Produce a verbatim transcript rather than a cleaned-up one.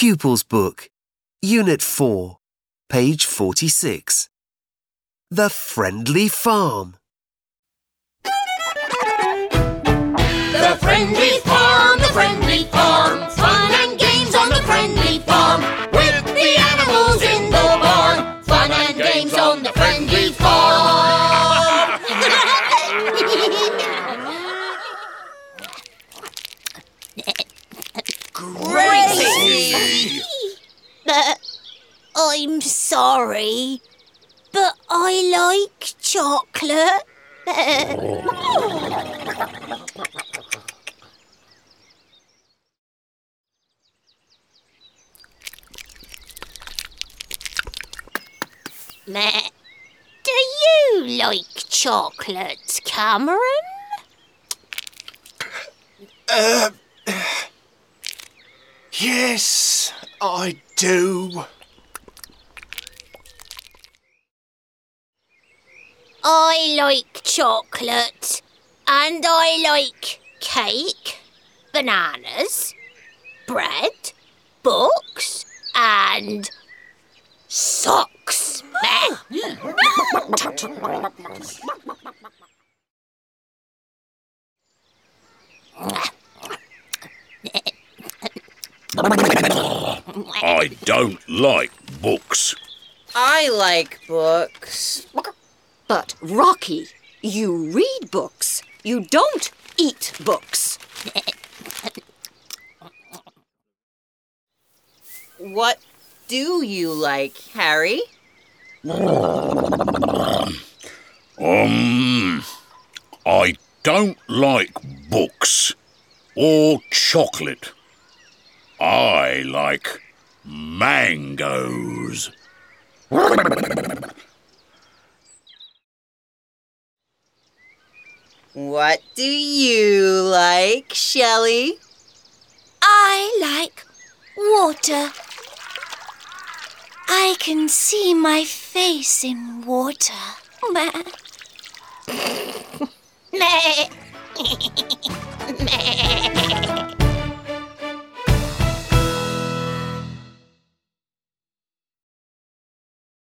Pupils Book, Unit four, page forty-six. The Friendly Farm. The Friendly Farm, the Friendly Farm. Fun and games on the Friendly Farm. With the animals in the barn. Fun and games on the Friendly Farm. Gracie! Uh, I'm sorry, but I like chocolate. Meh. Do you like chocolate, Cameron? Uh, yes, I do. I like chocolate, and I like cake, bananas, bread, books, and socks. I don't like books. I like books. But, Rocky, you read books. You don't eat books. What do you like, Harry? Um, I don't like books or chocolate. I like mangoes. What do you like, Shelley? I like water. I can see my face in water. Meh. Meh.